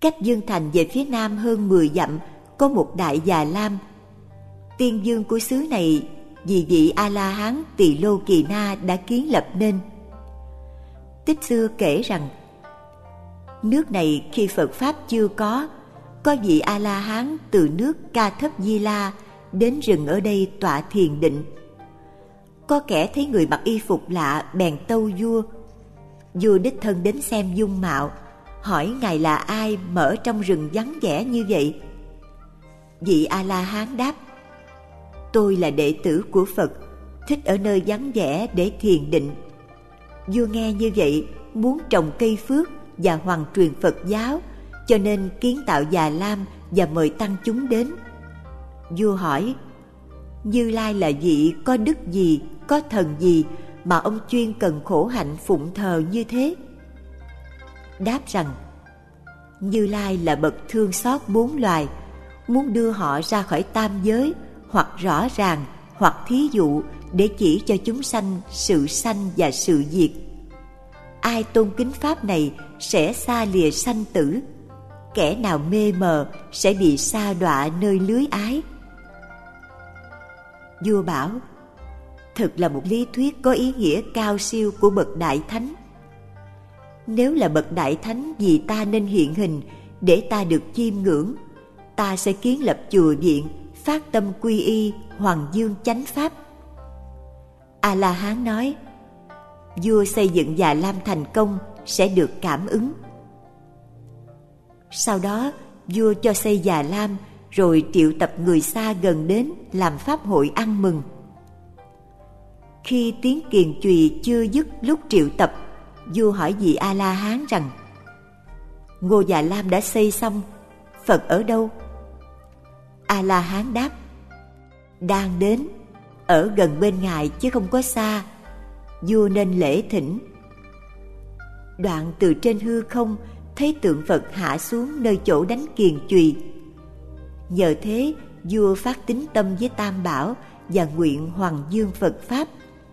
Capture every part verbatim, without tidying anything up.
Cách Dương Thành về phía nam hơn mười dặm có một đại già lam. Tiên vương của xứ này vì vị A-la-hán Tỳ Lô Kỳ Na đã kiến lập nên. Tích xưa kể rằng nước này khi Phật Pháp chưa có, có vị A-la-hán từ nước Ca Thấp Di La đến rừng ở đây tọa thiền định. Có kẻ thấy người mặc y phục lạ bèn tâu vua. Vua đích thân đến xem dung mạo, hỏi ngài là ai mà ở trong rừng vắng vẻ như vậy. Vị A-la-hán đáp: tôi là đệ tử của Phật, thích ở nơi vắng vẻ để thiền định. Vua nghe như vậy muốn trồng cây phước và hoằng truyền Phật giáo, cho nên kiến tạo Già Lam và mời tăng chúng đến. Vua hỏi: Như Lai là vị có đức gì, có thần gì mà ông chuyên cần khổ hạnh phụng thờ như thế? Đáp rằng: Như Lai là bậc thương xót bốn loài, muốn đưa họ ra khỏi tam giới, hoặc rõ ràng, hoặc thí dụ để chỉ cho chúng sanh sự sanh và sự diệt. Ai tôn kính pháp này sẽ xa lìa sanh tử, kẻ nào mê mờ sẽ bị sa đọa nơi lưới ái. Vua bảo: thật là một lý thuyết có ý nghĩa cao siêu của bậc đại thánh. Nếu là bậc đại thánh vì ta nên hiện hình để ta được chiêm ngưỡng, ta sẽ kiến lập chùa viện, phát tâm quy y Hoàng Dương chánh pháp. A-la-hán nói: vua xây dựng Già Lam thành công sẽ được cảm ứng. Sau đó vua cho xây Già Lam, rồi triệu tập người xa gần đến làm pháp hội ăn mừng. Khi tiếng kiền chùy chưa dứt lúc triệu tập, vua hỏi vị A-la-hán rằng: Ngôi Già Lam đã xây xong, Phật ở đâu? A-la-hán đáp: đang đến, ở gần bên ngài chứ không có xa, vua nên lễ thỉnh. Đoạn từ trên hư không thấy tượng Phật hạ xuống nơi chỗ đánh kiền chùy. Nhờ thế vua phát tín tâm với Tam Bảo và nguyện hoằng dương Phật Pháp.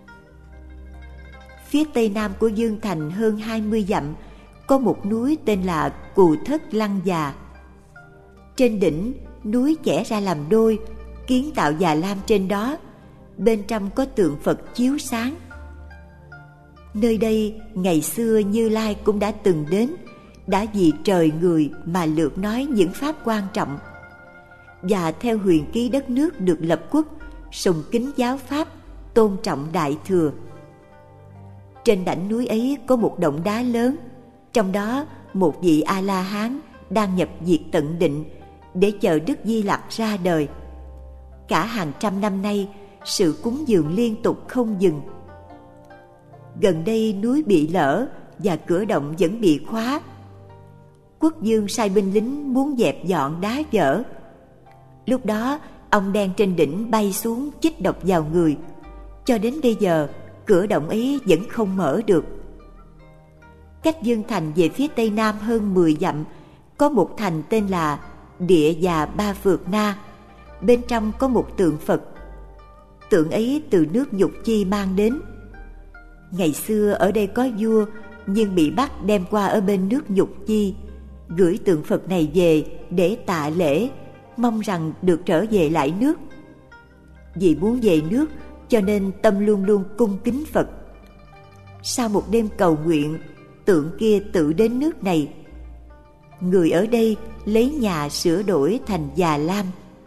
Phía tây nam của Dương Thành hơn hai mươi dặm có một núi tên là Cù Thất Lăng Già. Trên đỉnh núi chẻ ra làm đôi, kiến tạo Già Lam trên đó, bên trong có tượng Phật chiếu sáng. Nơi đây ngày xưa Như Lai cũng đã từng đến, đã vì trời người mà lược nói những pháp quan trọng, và theo huyền ký đất nước được lập quốc, sùng kính giáo pháp, tôn trọng đại thừa. Trên đỉnh núi ấy có một động đá lớn, trong đó một vị A-la-hán đang nhập diệt tận định để chờ Đức Di Lặc ra đời. Cả hàng trăm năm nay, sự cúng dường liên tục không dừng. Gần đây núi bị lở và cửa động vẫn bị khóa. Quốc vương sai binh lính muốn dẹp dọn đá vỡ. Lúc đó ông đen trên đỉnh bay xuống chích độc vào người. Cho đến bây giờ cửa động ấy vẫn không mở được. Cách Dương Thành về phía tây nam hơn mười dặm có một thành tên là Địa Già Ba Phược Na. Bên trong có một tượng Phật. Tượng ấy từ nước Nhục Chi mang đến. Ngày xưa ở đây có vua, nhưng bị bắt đem qua ở bên nước Nhục Chi, gửi tượng Phật này về để tạ lễ, mong rằng được trở về lại nước. Vì muốn về nước cho nên tâm luôn luôn cung kính Phật. Sau một đêm cầu nguyện, tượng kia tự đến nước này. Người ở đây lấy nhà sửa đổi thành Già Lam.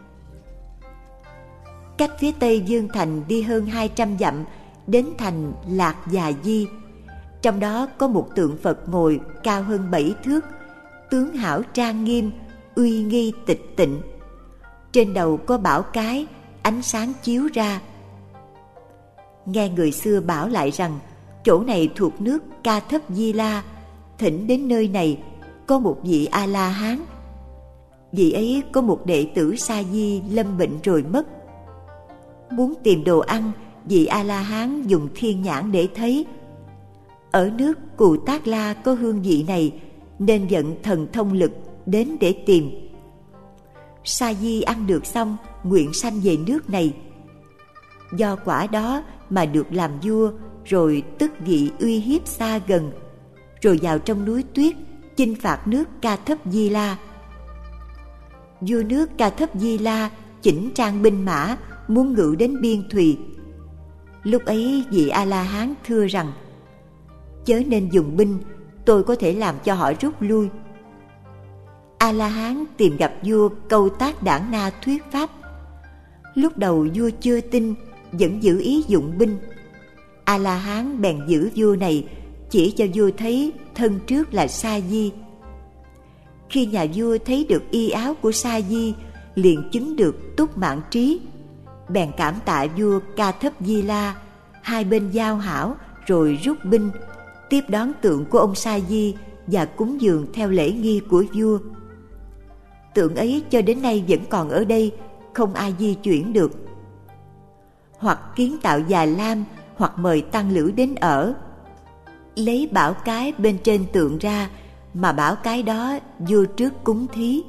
Cách phía tây Dương Thành đi hơn hai trăm dặm đến thành Lạc Già Di. Trong đó có một tượng Phật ngồi cao hơn bảy thước, tướng hảo trang nghiêm, uy nghi tịch tịnh. Trên đầu có bảo cái, ánh sáng chiếu ra. Nghe người xưa bảo lại rằng chỗ này thuộc nước Ca Thấp Di La, thỉnh đến nơi này có một vị A-la-hán. Vị ấy có một đệ tử Sa Di lâm bệnh rồi mất. Muốn tìm đồ ăn, vị A-la-hán dùng thiên nhãn để thấy. Ở nước Cù Tát La có hương vị này, nên vận thần thông lực đến để tìm. Sa Di ăn được xong, nguyện sanh về nước này. Do quả đó mà được làm vua, rồi tức vị uy hiếp xa gần, rồi vào trong núi tuyết chinh phạt nước Ca Thấp Di La. Vua nước Ca Thấp Di La chỉnh trang binh mã, muốn ngự đến biên thùy. Lúc ấy vị A-la-hán thưa rằng: chớ nên dùng binh, tôi có thể làm cho họ rút lui. A-la-hán tìm gặp vua Câu Tác Đản Na thuyết pháp. Lúc đầu vua chưa tin, vẫn giữ ý dụng binh. A-la-hán bèn giữ vua này, chỉ cho vua thấy thân trước là Sa Di. Khi nhà vua thấy được y áo của Sa Di, liền chứng được túc mạng trí, bèn cảm tạ vua Ca Thấp Di La. Hai bên giao hảo rồi rút binh, tiếp đón tượng của ông Sa Di và cúng dường theo lễ nghi của vua. Tượng ấy cho đến nay vẫn còn ở đây, không ai di chuyển được. Hoặc kiến tạo già lam, hoặc mời tăng lữ đến ở. Lấy bảo cái bên trên tượng ra, mà bảo cái đó vua trước cúng thí.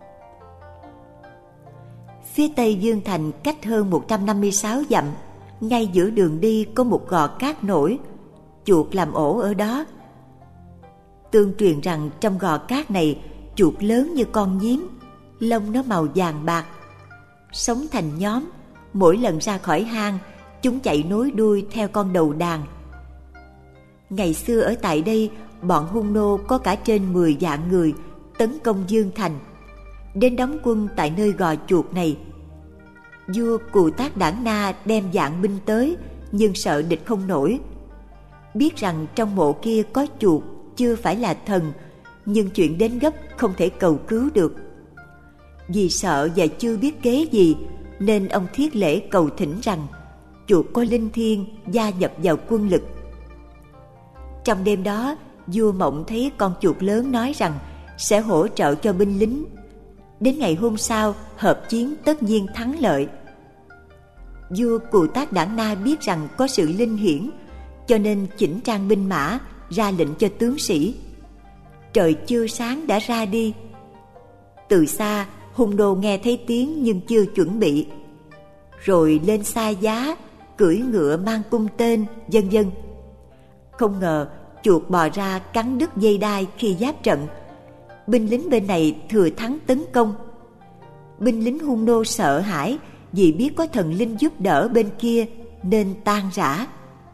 Phía tây Dương Thành cách hơn một trăm năm mươi sáu dặm, ngay giữa đường đi có một gò cát nổi, chuột làm ổ ở đó. Tương truyền rằng trong gò cát này, chuột lớn như con nhím, lông nó màu vàng bạc, sống thành nhóm. Mỗi lần ra khỏi hang, chúng chạy nối đuôi theo con đầu đàn. Ngày xưa ở tại đây, bọn hung nô có cả trên mười vạn người tấn công Dương Thành, đến đóng quân tại nơi gò chuột này. Vua Cù Tác Đản Na đem vạn binh tới, nhưng sợ địch không nổi. Biết rằng trong mộ kia có chuột, chưa phải là thần, nhưng chuyện đến gấp không thể cầu cứu được. Vì sợ và chưa biết kế gì, nên ông thiết lễ cầu thỉnh rằng chuột có linh thiêng gia nhập vào quân lực. Trong đêm đó, vua mộng thấy con chuột lớn nói rằng sẽ hỗ trợ cho binh lính. Đến ngày hôm sau, hợp chiến tất nhiên thắng lợi. Vua Cù Tác Đản Na biết rằng có sự linh hiển, cho nên chỉnh trang binh mã, ra lệnh cho tướng sĩ. Trời chưa sáng đã ra đi. Từ xa, hung nô nghe thấy tiếng nhưng chưa chuẩn bị, rồi lên xa giá, cưỡi ngựa mang cung tên, vân vân. Không ngờ chuột bò ra cắn đứt dây đai khi giáp trận. Binh lính bên này thừa thắng tấn công. Binh lính hung nô sợ hãi vì biết có thần linh giúp đỡ bên kia, nên tan rã.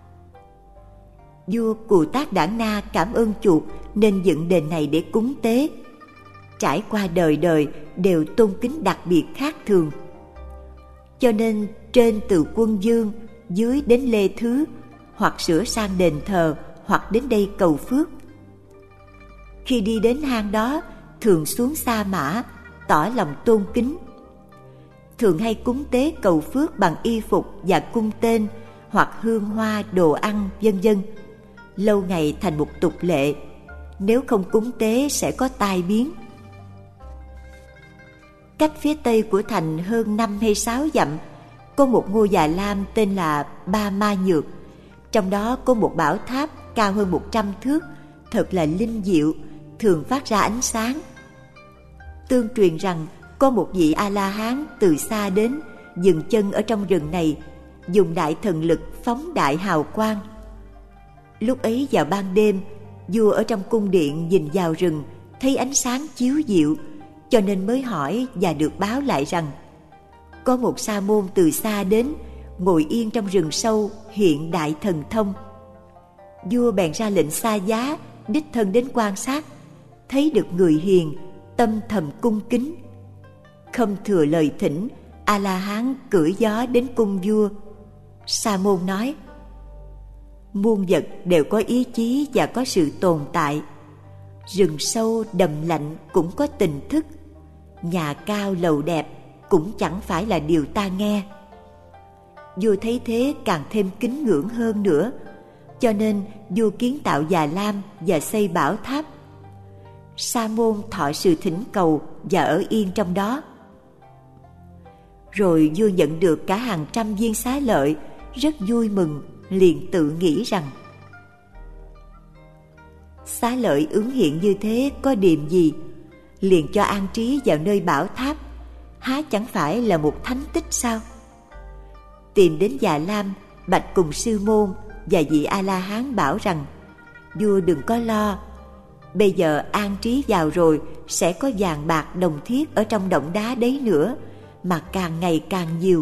Vua Cù Tác Đản Na cảm ơn chuột nên dựng đền này để cúng tế. Trải qua đời đời đều tôn kính đặc biệt khác thường. Cho nên trên từ Quân Dương, dưới đến Lê Thứ, hoặc sửa sang đền thờ, hoặc đến đây cầu phước. Khi đi đến hang đó, thường xuống sa mã, tỏ lòng tôn kính. Thường hay cúng tế cầu phước bằng y phục và cung tên, hoặc hương hoa, đồ ăn, vân vân. Lâu ngày thành một tục lệ. Nếu không cúng tế sẽ có tai biến. Cách phía tây của thành hơn năm hay sáu dặm, có một ngôi già lam tên là Ba Ma Nhược. Trong đó có một bảo tháp cao hơn một trăm thước, thật là linh diệu, thường phát ra ánh sáng. Tương truyền rằng có một vị A-la-hán từ xa đến, dừng chân ở trong rừng này, dùng đại thần lực phóng đại hào quang. Lúc ấy vào ban đêm, vua ở trong cung điện nhìn vào rừng, thấy ánh sáng chiếu diệu, cho nên mới hỏi và được báo lại rằng có một sa môn từ xa đến, ngồi yên trong rừng sâu, hiện đại thần thông. Vua bèn ra lệnh xa giá, đích thân đến quan sát, thấy được người hiền, tâm thầm cung kính. Không thừa lời thỉnh, A-la-hán cưỡi gió đến cung vua. Sa môn nói: muôn vật đều có ý chí và có sự tồn tại. Rừng sâu đầm lạnh cũng có tình thức. Nhà cao lầu đẹp cũng chẳng phải là điều ta nghe. Vua thấy thế càng thêm kính ngưỡng hơn nữa, cho nên vua kiến tạo già lam và xây bảo tháp. Sa môn thọ sự thỉnh cầu và ở yên trong đó. Rồi vua nhận được cả hàng trăm viên xá lợi, rất vui mừng, liền tự nghĩ rằng xá lợi ứng hiện như thế có điềm gì, liền cho an trí vào nơi bảo tháp, há chẳng phải là một thánh tích sao? Tìm đến già lam, bạch cùng sư môn và vị A-la-hán bảo rằng vua đừng có lo, bây giờ an trí vào rồi, sẽ có vàng bạc đồng thiết ở trong động đá đấy nữa, mà càng ngày càng nhiều.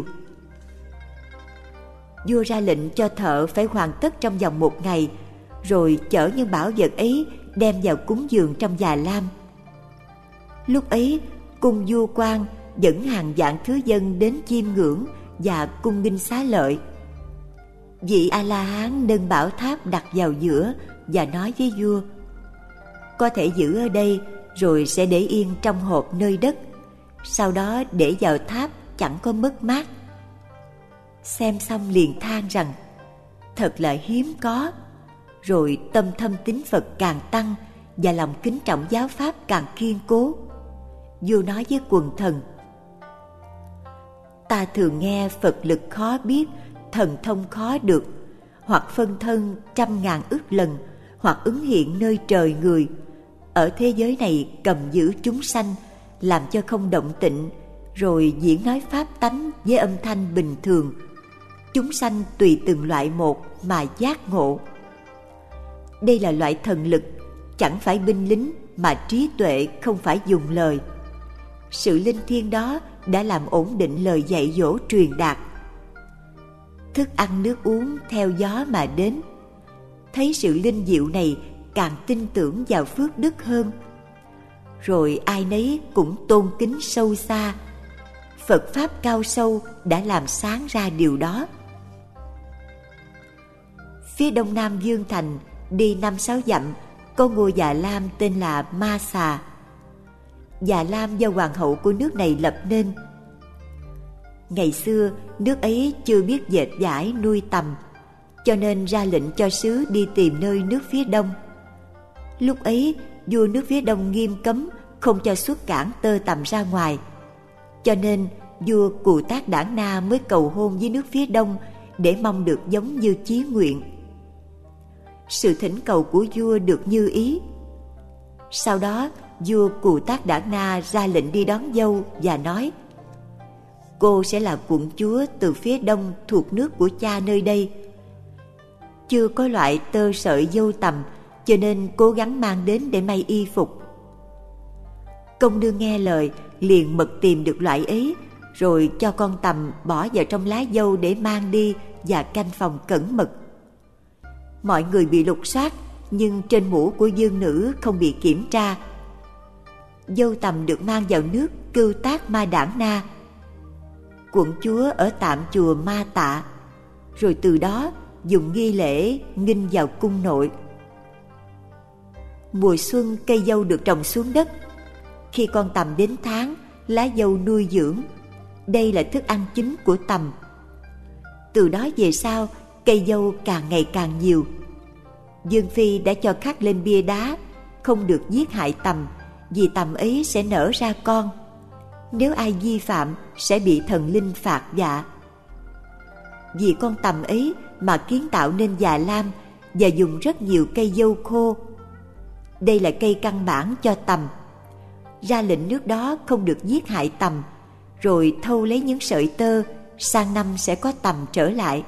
Vua ra lệnh cho thợ phải hoàn tất trong vòng một ngày, rồi chở những bảo vật ấy đem vào cúng dường trong già lam. Lúc ấy, cung vua quan dẫn hàng vạn thứ dân đến chiêm ngưỡng và cung nghinh xá lợi. Vị A-la-hán nâng bảo tháp đặt vào giữa và nói với vua: có thể giữ ở đây, rồi sẽ để yên trong hộp nơi đất, sau đó để vào tháp chẳng có mất mát. Xem xong liền than rằng thật là hiếm có, rồi tâm thâm tín Phật càng tăng và lòng kính trọng giáo pháp càng kiên cố. Vua nói với quần thần: ta thường nghe Phật lực khó biết, thần thông khó được, hoặc phân thân trăm ngàn ức lần, hoặc ứng hiện nơi trời người. Ở thế giới này cầm giữ chúng sanh, làm cho không động tịnh, rồi diễn nói pháp tánh với âm thanh bình thường. Chúng sanh tùy từng loại một mà giác ngộ. Đây là loại thần lực, chẳng phải binh lính, mà trí tuệ không phải dùng lời. Sự linh thiêng đó đã làm ổn định lời dạy dỗ truyền đạt. Thức ăn nước uống theo gió mà đến. Thấy sự linh diệu này, càng tin tưởng vào phước đức hơn. Rồi ai nấy cũng tôn kính sâu xa. Phật pháp cao sâu đã làm sáng ra điều đó. Phía đông nam Dương Thành, đi năm sáu dặm, có ngôi Già Lam tên là Ma Xà. Già Lam do hoàng hậu của nước này lập nên. Ngày xưa, nước ấy chưa biết dệt vải nuôi tằm, cho nên ra lệnh cho sứ đi tìm nơi nước phía đông. Lúc ấy, vua nước phía đông nghiêm cấm không cho xuất cảng tơ tằm ra ngoài, cho nên vua Cù Tác Đản Na mới cầu hôn với nước phía đông để mong được giống như chí nguyện. Sự thỉnh cầu của vua được như ý. Sau đó, vua Cù Tác Đản Na ra lệnh đi đón dâu và nói: cô sẽ là quận chúa từ phía đông thuộc nước của cha nơi đây. Chưa có loại tơ sợi dâu tằm, cho nên cố gắng mang đến để may y phục. Công nương nghe lời, liền mật tìm được loại ấy, rồi cho con tằm bỏ vào trong lá dâu để mang đi và canh phòng cẩn mật. Mọi người bị lục soát, nhưng trên mũ của dương nữ không bị kiểm tra. Dâu tằm được mang vào nước Cưu Tác Ma Đản Na. Quận chúa ở tạm chùa Ma Tạ, rồi từ đó dùng nghi lễ nghinh vào cung nội. Mùa xuân, cây dâu được trồng xuống đất. Khi con tằm đến tháng, lá dâu nuôi dưỡng. Đây là thức ăn chính của tằm. Từ đó về sau, cây dâu càng ngày càng nhiều. Dương Phi đã cho khắc lên bia đá không được giết hại tằm, vì tằm ấy sẽ nở ra con. Nếu ai vi phạm sẽ bị thần linh phạt vạ. Vì con tằm ấy mà kiến tạo nên Già Lam và dùng rất nhiều cây dâu khô. Đây là cây căn bản cho tằm. Ra lệnh nước đó không được giết hại tằm, rồi thâu lấy những sợi tơ, sang năm sẽ có tằm trở lại.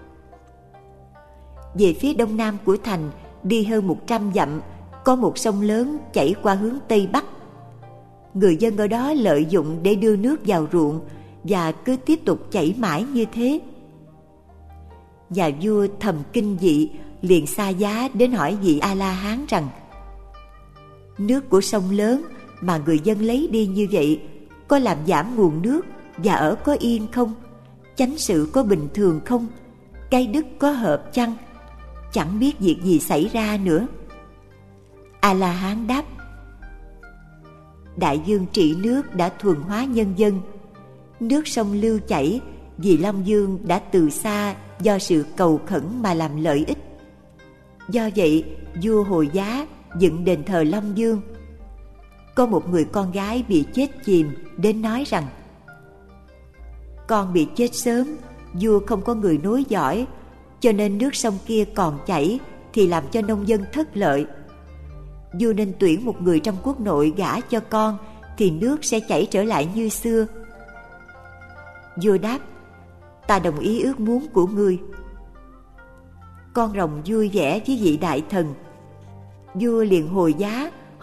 Về phía đông nam của thành, đi hơn một trăm dặm, có một sông lớn chảy qua hướng tây bắc. Người dân ở đó lợi dụng để đưa nước vào ruộng, và cứ tiếp tục chảy mãi như thế. Nhà vua thầm kinh dị, liền xa giá đến hỏi vị A-la-hán rằng: nước của sông lớn mà người dân lấy đi như vậy, có làm giảm nguồn nước và ở có yên không? Chánh sự có bình thường không? Cây đức có hợp chăng? Chẳng biết việc gì xảy ra nữa. A-la-hán đáp: Đại vương trị nước đã thuần hóa nhân dân. Nước sông lưu chảy vì Long Vương đã từ xa do sự cầu khẩn mà làm lợi ích. Do vậy, vua Hồi Giá dựng đền thờ Long Vương. Có một người con gái bị chết chìm đến nói rằng: con bị chết sớm, vua không có người nối dõi, cho nên nước sông kia còn chảy thì làm cho nông dân thất lợi. Vua nên tuyển một người trong quốc nội gả cho con, thì nước sẽ chảy trở lại như xưa. Vua đáp: ta đồng ý ước muốn của ngươi. Con rồng vui vẻ với vị đại thần. Vua liền Hồi Giá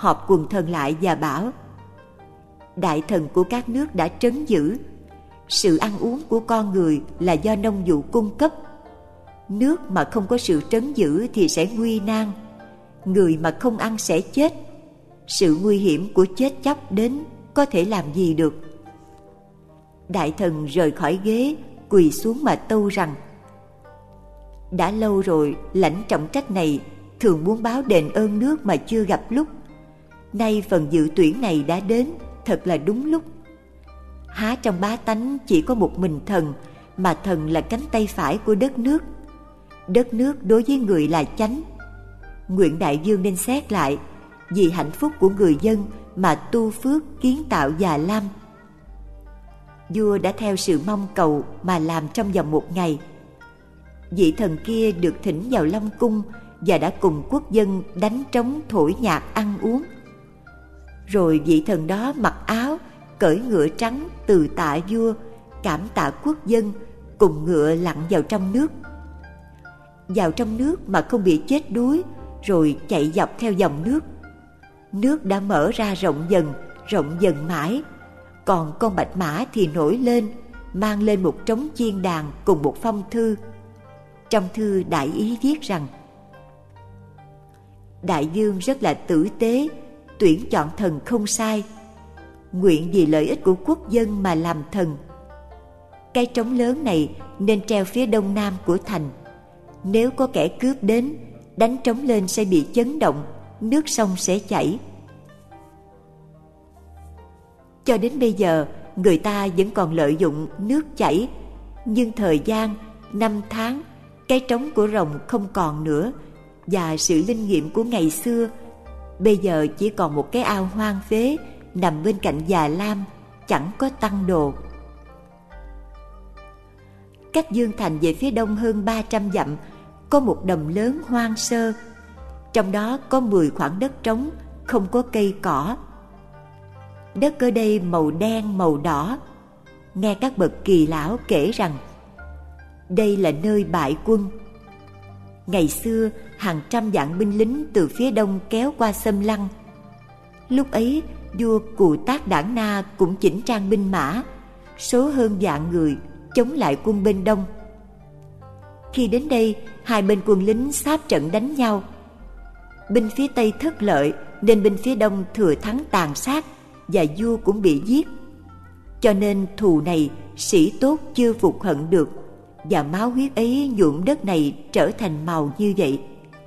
họp quần thần lại và bảo: đại thần của các nước đã trấn giữ. Sự ăn uống của con người là do nông vụ cung cấp. Nước mà không có sự trấn giữ thì sẽ nguy nan. Người mà không ăn sẽ chết. Sự nguy hiểm của chết chóc đến có thể làm gì được. Đại thần rời khỏi ghế, quỳ xuống mà tâu rằng: đã lâu rồi lãnh trọng trách này thường muốn báo đền ơn nước mà chưa gặp lúc. Nay phần dự tuyển này đã đến, thật là đúng lúc. Há trong bá tánh chỉ có một mình thần, mà thần là cánh tay phải của đất nước. Đất nước đối với người là chánh. Nguyện đại vương nên xét lại, vì hạnh phúc của người dân mà tu phước kiến tạo Già Lam. Vua đã theo sự mong cầu mà làm trong vòng một ngày. Vị thần kia được thỉnh vào Long Cung và đã cùng quốc dân đánh trống thổi nhạc ăn uống. Rồi vị thần đó mặc áo, cởi ngựa trắng từ tạ vua, cảm tạ quốc dân, cùng ngựa lặn vào trong nước. Vào trong nước mà không bị chết đuối, rồi chạy dọc theo dòng nước. Nước đã mở ra rộng dần, rộng dần mãi. Còn con bạch mã thì nổi lên, mang lên một trống chiên đàn cùng một phong thư. Trong thư đại ý viết rằng: đại vương rất là tử tế, tuyển chọn thần không sai. Nguyện vì lợi ích của quốc dân mà làm thần. Cái trống lớn này nên treo phía đông nam của thành. Nếu có kẻ cướp đến, đánh trống lên sẽ bị chấn động, nước sông sẽ chảy. Cho đến bây giờ, người ta vẫn còn lợi dụng nước chảy, nhưng thời gian, năm tháng, cái trống của rồng không còn nữa, và sự linh nghiệm của ngày xưa bây giờ chỉ còn một cái ao hoang phế nằm bên cạnh Già Lam, chẳng có tăng đồ. Cách Dương Thành về phía đông hơn ba trăm dặm có một đầm lớn hoang sơ, trong đó có mười khoảng đất trống, không có cây cỏ. Đất ở đây màu đen màu đỏ. Nghe các bậc kỳ lão kể rằng đây là nơi bại quân. Ngày xưa hàng trăm vạn binh lính từ phía đông kéo qua xâm lăng. Lúc ấy vua Cù Tác Đản Na cũng chỉnh trang binh mã, số hơn vạn người chống lại quân bên đông. Khi đến đây, hai bên quân lính sáp trận đánh nhau. Binh phía tây thất lợi nên binh phía đông thừa thắng tàn sát, và vua cũng bị giết. Cho nên thù này sĩ tốt chưa phục hận được, và máu huyết ấy nhuộm đất này trở thành màu như vậy.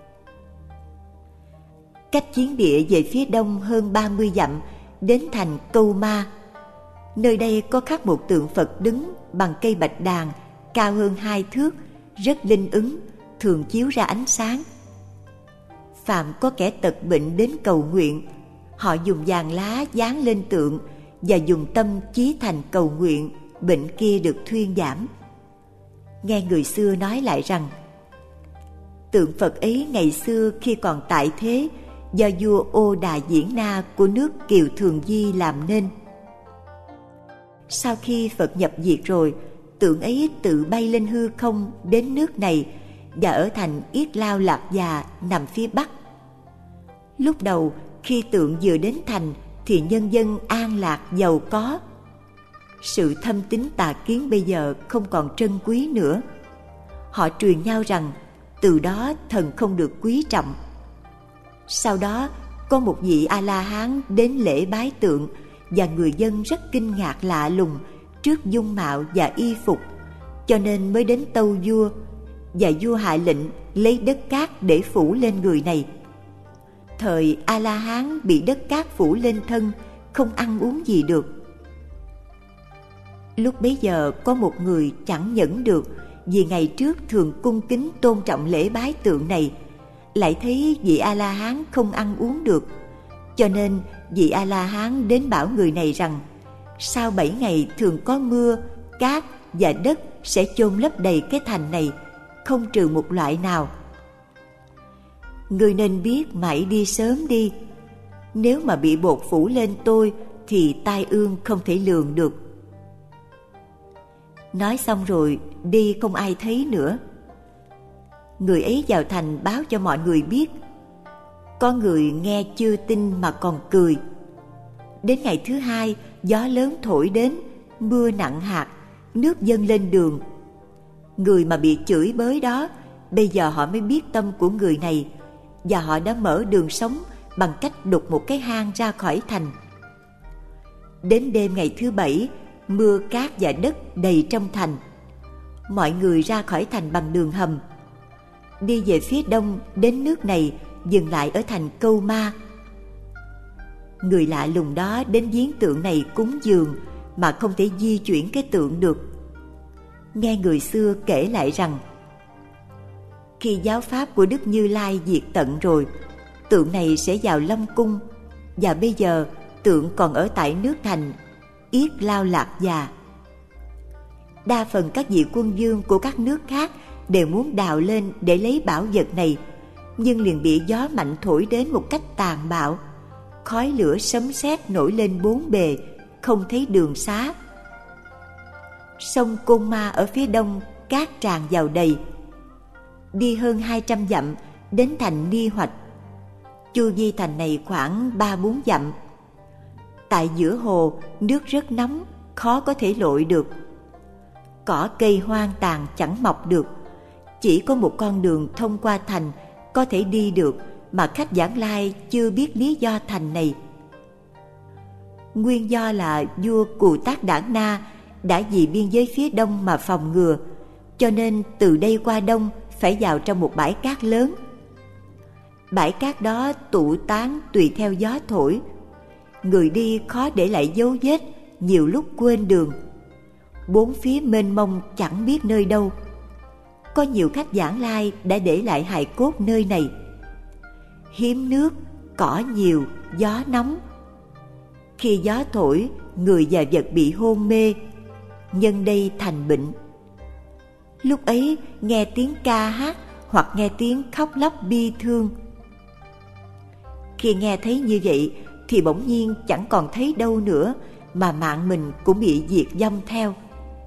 Cách chiến địa về phía đông hơn ba mươi dặm đến thành Câu Ma. Nơi đây có khắc một tượng Phật đứng bằng cây bạch đàn, cao hơn hai thước, rất linh ứng, thường chiếu ra ánh sáng. Phạm có kẻ tật bệnh đến cầu nguyện, họ dùng vàng lá dán lên tượng và dùng tâm chí thành cầu nguyện, bệnh kia được thuyên giảm. Nghe người xưa nói lại rằng tượng Phật ấy ngày xưa khi còn tại thế, do vua Ô Đà Diễn Na của nước Kiều Thường Di làm nên. Sau khi Phật nhập diệt rồi, tượng ấy tự bay lên hư không đến nước này và ở thành Yết Lao Lạc Già nằm phía bắc. Lúc đầu khi tượng vừa đến thành thì nhân dân an lạc giàu có. Sự thâm tín tà kiến bây giờ không còn trân quý nữa. Họ truyền nhau rằng từ đó thần không được quý trọng. Sau đó có một vị A-la-hán đến lễ bái tượng, và người dân rất kinh ngạc lạ lùng trước dung mạo và y phục, cho nên mới đến tâu vua, và vua hạ lệnh lấy đất cát để phủ lên người này. Thời A-la-hán bị đất cát phủ lên thân, không ăn uống gì được. Lúc bấy giờ có một người chẳng nhẫn được, vì ngày trước thường cung kính tôn trọng lễ bái tượng này, lại thấy vị A-la-hán không ăn uống được, cho nên vị A-la-hán đến bảo người này rằng sau bảy ngày thường có mưa, cát và đất sẽ chôn lấp đầy cái thành này, không trừ một loại nào. Ngươi nên biết mãi đi sớm đi, nếu mà bị bột phủ lên tôi thì tai ương không thể lường được. Nói xong rồi đi không ai thấy nữa. Người ấy vào thành báo cho mọi người biết. Có người nghe chưa tin mà còn cười. Đến ngày thứ hai, gió lớn thổi đến, mưa nặng hạt, nước dâng lên đường. Người mà bị chửi bới đó, bây giờ họ mới biết tâm của người này, và họ đã mở đường sống bằng cách đục một cái hang ra khỏi thành. Đến đêm ngày thứ bảy, mưa cát và đất đầy trong thành. Mọi người ra khỏi thành bằng đường hầm. Đi về phía đông đến nước này, dừng lại ở thành Câu Ma. Người lạ lùng đó đến viếng tượng này cúng dường mà không thể di chuyển cái tượng được. Nghe người xưa kể lại rằng, khi giáo pháp của Đức Như Lai diệt tận rồi, tượng này sẽ vào Long Cung, và bây giờ tượng còn ở tại nước thành Yết Lao Lạc Già. Đa phần các vị quân vương của các nước khác đều muốn đào lên để lấy bảo vật này, nhưng liền bị gió mạnh thổi đến một cách tàn bạo. Khói lửa sấm sét nổi lên bốn bề, không thấy đường xá. Sông Côn Ma ở phía đông cát tràn vào đầy. Đi hơn hai trăm dặm đến thành Ni Hoạch. Chu vi thành này khoảng ba bốn dặm. Tại giữa hồ, nước rất nóng, khó có thể lội được. Cỏ cây hoang tàn chẳng mọc được. Chỉ có một con đường thông qua thành có thể đi được, mà khách vãng lai chưa biết lý do thành này. Nguyên do là vua Cù Tác Đản Na đã vì biên giới phía đông mà phòng ngừa, cho nên từ đây qua đông phải vào trong một bãi cát lớn. Bãi cát đó tụ tán tùy theo gió thổi. Người đi khó để lại dấu vết, nhiều lúc quên đường. Bốn phía mênh mông chẳng biết nơi đâu. Có nhiều khách vãng lai đã để lại hài cốt nơi này. Hiếm nước, cỏ nhiều, gió nóng. Khi gió thổi, người và vật bị hôn mê, nhân đây thành bệnh. Lúc ấy nghe tiếng ca hát hoặc nghe tiếng khóc lóc bi thương. Khi nghe thấy như vậy thì bỗng nhiên chẳng còn thấy đâu nữa, mà mạng mình cũng bị diệt vong theo.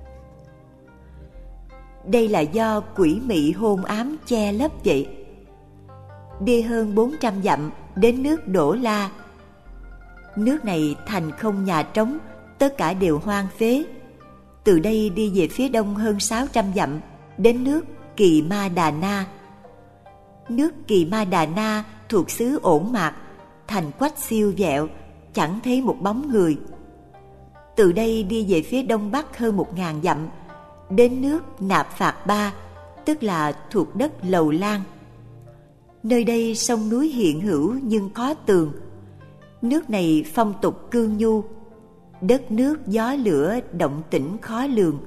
Đây là do quỷ mị hôn ám che lấp vậy. Đi hơn bốn trăm dặm đến nước Đỗ La. Nước này thành không nhà trống, tất cả đều hoang phế. Từ đây đi về phía đông hơn sáu trăm dặm đến nước Kỳ Ma Đà Na. Nước Kỳ Ma Đà Na thuộc xứ Ổn Mạc, thành quách siêu vẹo, chẳng thấy một bóng người. Từ đây đi về phía đông bắc hơn một ngàn dặm đến nước Nạp Phạt Ba, tức là thuộc đất Lầu Lan. Nơi đây sông núi hiện hữu nhưng khó tường. Nước này phong tục cương nhu, đất nước gió lửa động tĩnh khó lường.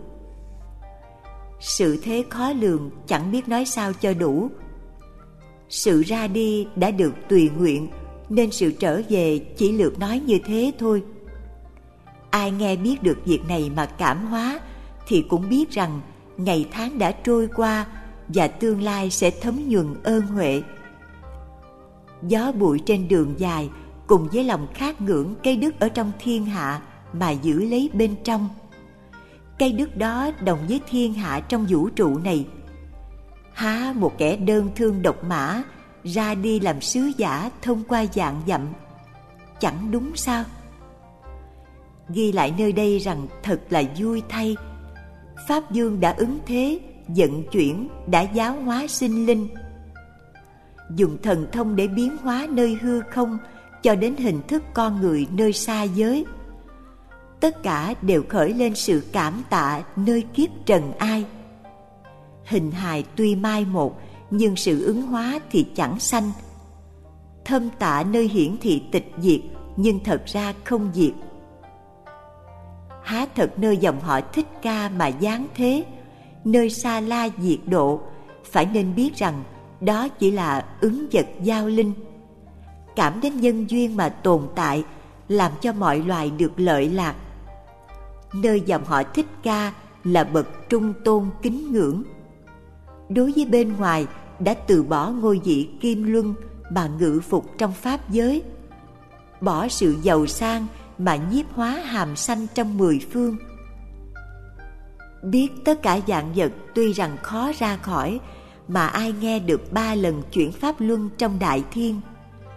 Sự thế khó lường chẳng biết nói sao cho đủ. Sự ra đi đã được tùy nguyện, nên sự trở về chỉ lược nói như thế thôi. Ai nghe biết được việc này mà cảm hóa thì cũng biết rằng ngày tháng đã trôi qua và tương lai sẽ thấm nhuần ơn huệ. Gió bụi trên đường dài cùng với lòng khát ngưỡng cây đức ở trong thiên hạ mà giữ lấy bên trong. Cây đức đó đồng với thiên hạ trong vũ trụ này. Há một kẻ đơn thương độc mã ra đi làm sứ giả thông qua vạn dặm, chẳng đúng sao? Ghi lại nơi đây rằng thật là vui thay. Pháp Vương đã ứng thế, vận chuyển, đã giáo hóa sinh linh. Dùng thần thông để biến hóa nơi hư không cho đến hình thức con người nơi xa giới. Tất cả đều khởi lên sự cảm tạ nơi kiếp trần ai. Hình hài tuy mai một, nhưng sự ứng hóa thì chẳng sanh. Thâm tạ nơi hiển thị tịch diệt, nhưng thật ra không diệt. Há thật nơi dòng họ Thích Ca mà giáng thế, nơi Sa La diệt độ, phải nên biết rằng đó chỉ là ứng vật giao linh. Cảm đến nhân duyên mà tồn tại, làm cho mọi loài được lợi lạc. Nơi dòng họ Thích Ca là bậc trung tôn kính ngưỡng. Đối với bên ngoài đã từ bỏ ngôi vị kim luân mà ngự phục trong pháp giới, bỏ sự giàu sang mà nhiếp hóa hàm sanh trong mười phương. Biết tất cả vạn vật tuy rằng khó ra khỏi, mà ai nghe được ba lần chuyển pháp luân trong đại thiên,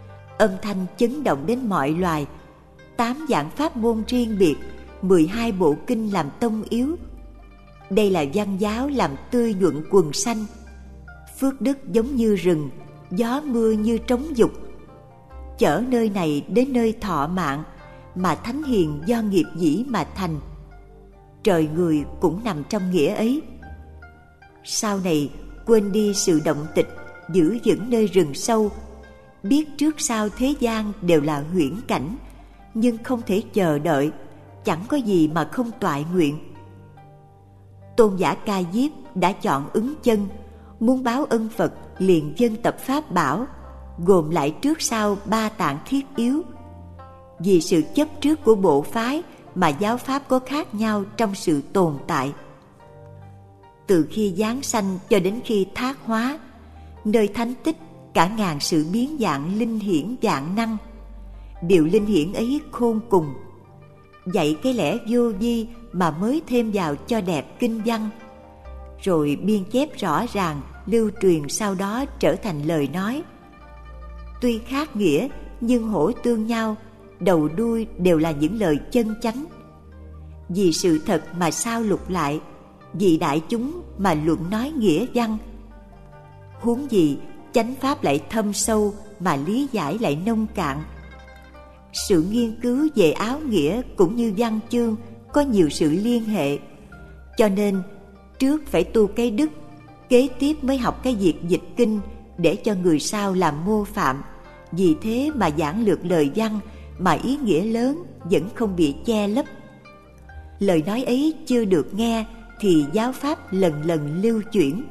âm thanh chấn động đến mọi loài, tám dạng pháp môn riêng biệt, mười hai bộ kinh làm tông yếu. Đây là văn giáo làm tươi nhuận quần xanh, phước đức giống như rừng, gió mưa như trống dục, chở nơi này đến nơi thọ mạng, mà thánh hiền do nghiệp dĩ mà thành. Trời người cũng nằm trong nghĩa ấy. Sau này quên đi sự động tịch, giữ vững nơi rừng sâu, biết trước sau thế gian đều là huyễn cảnh, nhưng không thể chờ đợi, chẳng có gì mà không toại nguyện. Tôn giả Ca Diếp đã chọn ứng chân, muốn báo ân Phật liền dân tập pháp bảo, gồm lại trước sau ba tạng thiết yếu. Vì sự chấp trước của bộ phái mà giáo pháp có khác nhau trong sự tồn tại. Từ khi giáng sanh cho đến khi thác hóa, nơi thánh tích cả ngàn sự biến dạng linh hiển dạng năng. Điều linh hiển ấy khôn cùng, dạy cái lẽ vô vi mà mới thêm vào cho đẹp kinh văn, rồi biên chép rõ ràng lưu truyền sau đó trở thành lời nói. Tuy khác nghĩa nhưng hỗ tương nhau, đầu đuôi đều là những lời chân chánh. Vì sự thật mà sao lục lại, vì đại chúng mà luận nói nghĩa văn. Huống gì chánh pháp lại thâm sâu mà lý giải lại nông cạn. Sự nghiên cứu về áo nghĩa cũng như văn chương có nhiều sự liên hệ, cho nên trước phải tu cái đức, kế tiếp mới học cái việc dịch kinh để cho người sau làm mô phạm. Vì thế mà giảng lược lời văn mà ý nghĩa lớn vẫn không bị che lấp. Lời nói ấy chưa được nghe thì giáo pháp lần lần lưu chuyển.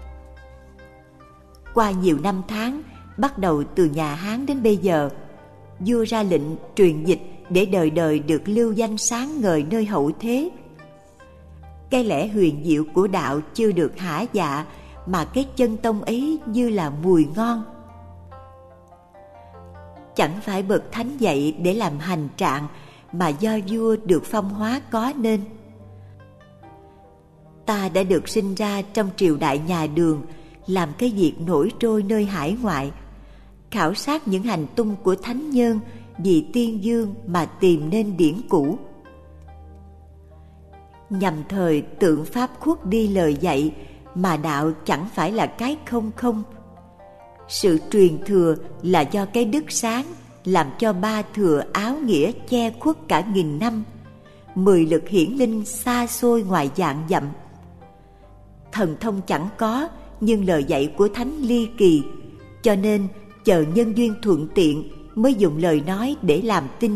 Qua nhiều năm tháng, bắt đầu từ nhà Hán đến bây giờ, vua ra lệnh truyền dịch để đời đời được lưu danh sáng ngời nơi hậu thế. Cái lẽ huyền diệu của đạo chưa được hả dạ, mà cái chân tông ấy như là mùi ngon. Chẳng phải bậc thánh dạy để làm hành trạng, mà do vua được phong hóa có nên. Ta đã được sinh ra trong triều đại nhà Đường, làm cái việc nổi trôi nơi hải ngoại, khảo sát những hành tung của thánh nhân vì tiên dương mà tìm nên điển cũ. Nhằm thời tượng pháp khuất đi lời dạy, mà đạo chẳng phải là cái không không. Sự truyền thừa là do cái đức sáng, làm cho ba thừa áo nghĩa che khuất cả nghìn năm, mười lực hiển linh xa xôi ngoài vạn dặm. Thần thông chẳng có, nhưng lời dạy của thánh ly kỳ, cho nên chờ nhân duyên thuận tiện mới dùng lời nói để làm tin.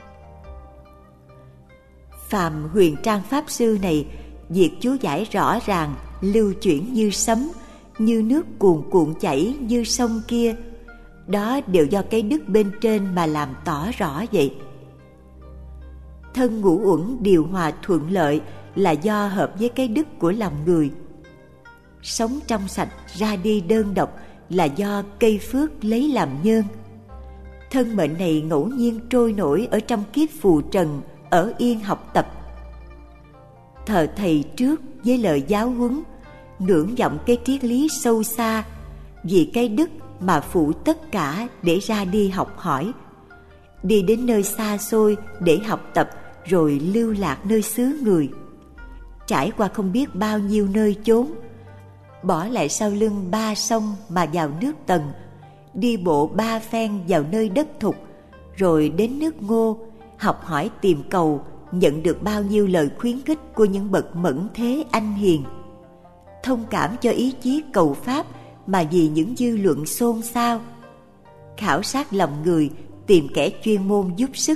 Phàm Huyền Trang Pháp Sư này, việc chú giải rõ ràng, lưu chuyển như sấm, như nước cuồn cuộn chảy như sông kia, đó đều do cái đức bên trên mà làm tỏ rõ vậy. Thân ngũ uẩn điều hòa thuận lợi là do hợp với cái đức của lòng người. Sống trong sạch ra đi đơn độc là do cây phước lấy làm nhơn. Thân mệnh này ngẫu nhiên trôi nổi ở trong kiếp phù trần, ở yên học tập. Thờ thầy trước với lời giáo huấn, ngưỡng vọng cái triết lý sâu xa, vì cái đức mà phụ tất cả để ra đi học hỏi. Đi đến nơi xa xôi để học tập, rồi lưu lạc nơi xứ người. Trải qua không biết bao nhiêu nơi chốn, bỏ lại sau lưng ba sông mà vào nước Tần, đi bộ ba phen vào nơi đất Thục, rồi đến nước Ngô, học hỏi tìm cầu, nhận được bao nhiêu lời khuyến khích của những bậc mẫn thế anh hiền. Thông cảm cho ý chí cầu pháp mà vì những dư luận xôn xao, khảo sát lòng người, tìm kẻ chuyên môn giúp sức.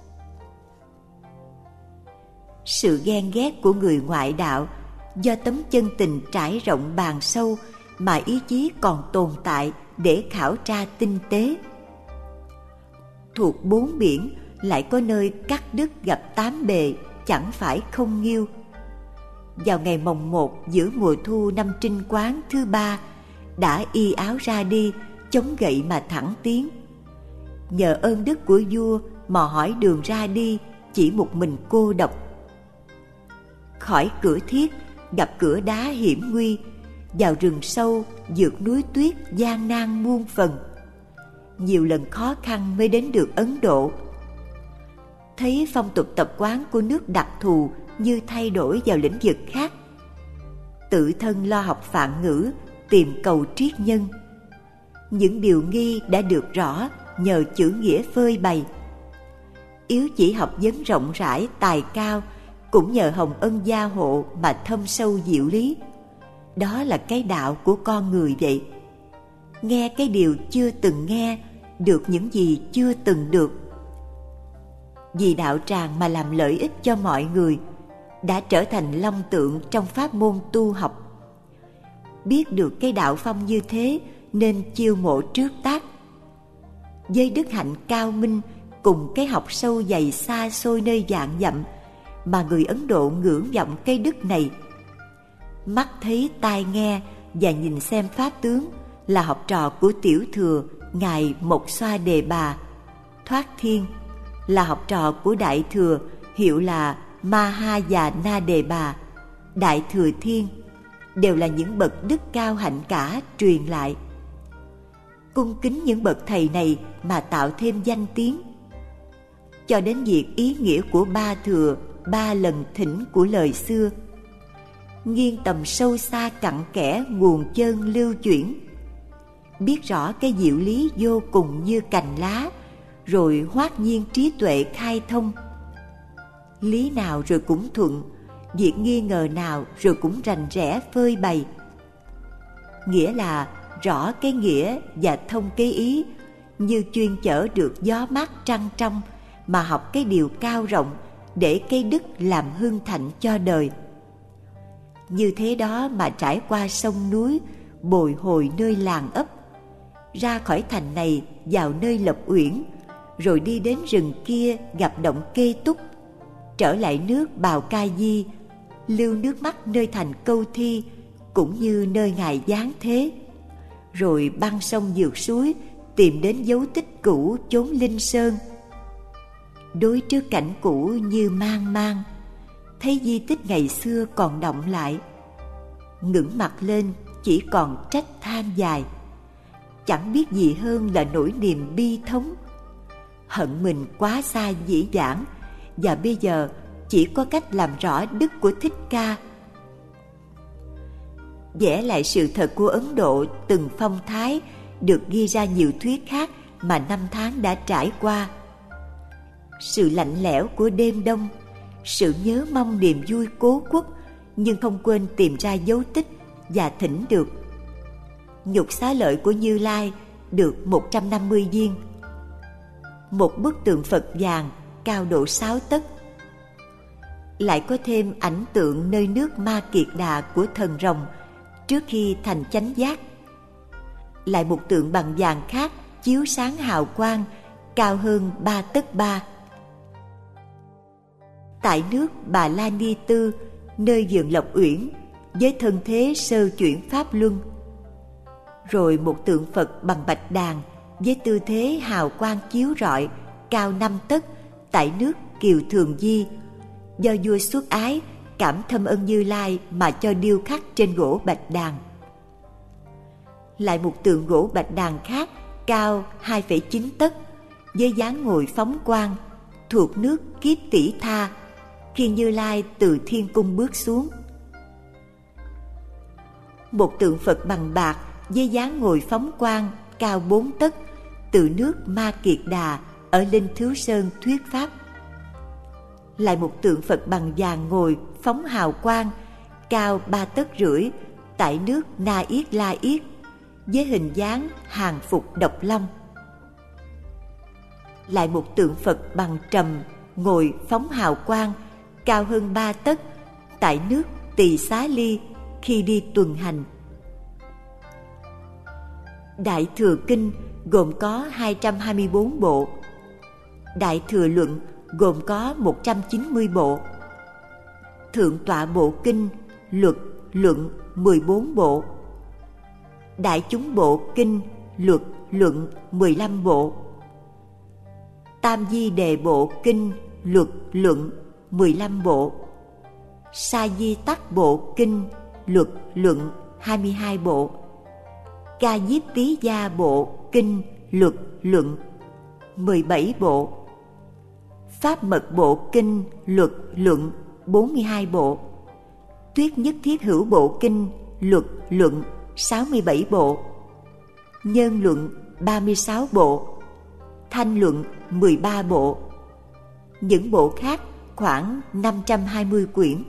Sự ghen ghét của người ngoại đạo do tấm chân tình trải rộng bàn sâu mà ý chí còn tồn tại để khảo tra tinh tế. Thuộc bốn biển lại có nơi cắt đứt gặp tám bề, chẳng phải không nghiêu. Vào ngày mồng một giữa mùa thu năm Trinh Quán thứ ba, đã y áo ra đi, chống gậy mà thẳng tiến. Nhờ ơn đức của vua, mò hỏi đường ra đi chỉ một mình cô độc. Khỏi cửa thiết gặp cửa đá hiểm nguy, vào rừng sâu vượt núi tuyết gian nan muôn phần. nhiều lần khó khăn mới đến được Ấn Độ. Thấy phong tục tập quán của nước đặc thù như thay đổi vào lĩnh vực khác, tự thân lo học Phạn ngữ, tìm cầu triết nhân. Những điều nghi đã được rõ nhờ chữ nghĩa phơi bày. Yếu chỉ học vấn rộng rãi, tài cao, cũng nhờ hồng ân gia hộ mà thâm sâu diệu lý. Đó là cái đạo của con người vậy. Nghe cái điều chưa từng nghe, được những gì chưa từng được. Vì đạo tràng mà làm lợi ích cho mọi người, đã trở thành long tượng trong pháp môn tu học. Biết được cái đạo phong như thế nên chiêu mộ trước tác. Với đức hạnh cao minh cùng cái học sâu dày xa xôi nơi vạn dặm mà người Ấn Độ ngưỡng vọng cái đức này. Mắt thấy tai nghe và nhìn xem pháp tướng là học trò của tiểu thừa ngài Mộc Xoa Đề Bà. Thoát Thiên là học trò của đại thừa, hiệu là Mahayana Đề Bà. Đại Thừa Thiên đều là những bậc đức cao hạnh cả truyền lại. Cung kính những bậc thầy này mà tạo thêm danh tiếng. Cho đến việc ý nghĩa của ba thừa, ba lần thỉnh của lời xưa, nghiêng tầm sâu xa cặn kẽ nguồn chân lưu chuyển, biết rõ cái diệu lý vô cùng như cành lá, rồi hoát nhiên trí tuệ khai thông. Lý nào rồi cũng thuận, việc nghi ngờ nào rồi cũng rành rẽ phơi bày. Nghĩa là rõ cái nghĩa và thông cái ý, như chuyên chở được gió mát trăng trong mà học cái điều cao rộng để cái đức làm hưng thạnh cho đời. Như thế đó mà trải qua sông núi, bồi hồi nơi làng ấp, ra khỏi thành này vào nơi Lộc Uyển, rồi đi đến rừng kia gặp động Kê Túc, trở lại nước Bào Ca Di, lưu nước mắt nơi thành Câu Thi cũng như nơi ngài giáng thế, rồi băng sông vượt suối tìm đến dấu tích cũ chốn Linh Sơn. Đối trước cảnh cũ như mang mang, thấy di tích ngày xưa còn động lại, ngẩng mặt lên chỉ còn trách than dài. Chẳng biết gì hơn là nỗi niềm bi thống, hận mình quá xa dĩ vãng, và bây giờ chỉ có cách làm rõ đức của Thích Ca. Vẽ lại sự thật của Ấn Độ từng phong thái, được ghi ra nhiều thuyết khác mà năm tháng đã trải qua. Sự lạnh lẽo của đêm đông, sự nhớ mong niềm vui cố quốc, nhưng không quên tìm ra dấu tích và thỉnh được. Nhục xá lợi của Như Lai được một trăm năm mươi viên. Một bức tượng Phật vàng cao độ sáu tấc. Lại có thêm ảnh tượng nơi nước Ma Kiệt Đà của thần rồng trước khi thành chánh giác. Lại một tượng bằng vàng khác chiếu sáng hào quang, cao hơn ba tấc ba. Tại nước Bà La Ni Tư, nơi vườn Lộc Uyển, với thân thế sơ chuyển pháp luân. Rồi một tượng Phật bằng bạch đàn với tư thế hào quang chiếu rọi, cao năm tấc, tại nước Kiều Thường Di, do vua Xuất Ái cảm thâm ơn Như Lai mà cho điêu khắc trên gỗ bạch đàn. Lại một tượng gỗ bạch đàn khác cao hai phẩy chín tấc, với dáng ngồi phóng quang, thuộc nước Kiếp Tỷ Tha, khi Như Lai từ thiên cung bước xuống. Một tượng Phật bằng bạc với dáng ngồi phóng quang, cao bốn tấc, từ nước Ma Kiệt Đà ở Linh Thiếu Sơn thuyết pháp. Lại một tượng Phật bằng vàng ngồi phóng hào quang, cao ba tấc rưỡi, tại nước Na Yết La Yết, với hình dáng hàng phục độc long. Lại một tượng Phật bằng trầm ngồi phóng hào quang, cao hơn ba tấc, tại nước Tỳ Xá Ly, khi đi tuần hành. Đại Thừa Kinh gồm có hai trăm hai mươi bốn bộ. Đại Thừa Luận gồm có một trăm chín mươi bộ. Thượng Tọa Bộ Kinh, Luật, Luận mười bốn bộ. Đại Chúng Bộ Kinh, Luật, Luận mười lăm bộ. Tam Di Đề Bộ Kinh, Luật, Luận mười lăm bộ. Sa Di Tắc Bộ Kinh, Luật, Luận hai mươi hai bộ. Ca Diếp Tí Gia Bộ Kinh, luật, luận, mười bảy bộ. Pháp mật bộ kinh, luật, luận, bốn mươi hai bộ. Thuyết nhất thiết hữu bộ kinh, luật, luận, sáu mươi bảy bộ. Nhân luận, ba mươi sáu bộ. Thanh luận, mười ba bộ. Những bộ khác khoảng năm trăm hai mươi quyển.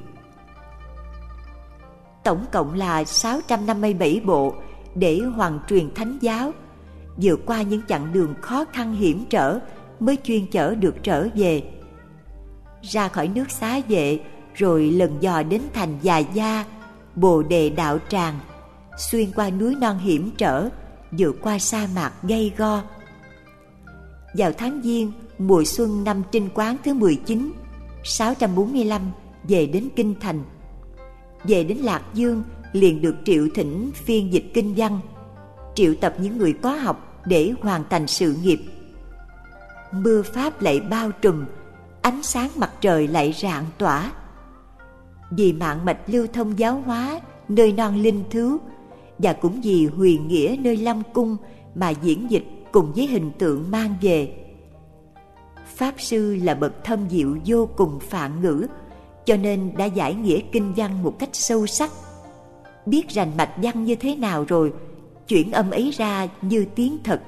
Tổng cộng là sáu trăm năm mươi bảy bộ để hoàn truyền thánh giáo, vượt qua những chặng đường khó khăn hiểm trở mới chuyên chở được trở về. Ra khỏi nước Xá Vệ rồi lần dò đến thành Già Gia, Bồ Đề Đạo Tràng, xuyên qua núi non hiểm trở, vượt qua sa mạc gay go. Vào tháng Giêng, mùa xuân năm Trinh Quán thứ mười chín, sáu trăm bốn mươi lăm, về đến Kinh Thành. Về đến Lạc Dương, liền được Triệu thỉnh phiên dịch kinh văn, triệu tập những người có học để hoàn thành sự nghiệp. Mưa Pháp lại bao trùm, ánh sáng mặt trời lại rạng tỏa. Vì mạng mạch lưu thông giáo hóa nơi non linh thứu, và cũng vì huyền nghĩa nơi Lâm Cung mà diễn dịch cùng với hình tượng mang về. Pháp sư là bậc thâm diệu vô cùng phạn ngữ, cho nên đã giải nghĩa kinh văn một cách sâu sắc. Biết rành mạch văn như thế nào rồi, chuyển âm ấy ra như tiếng thật.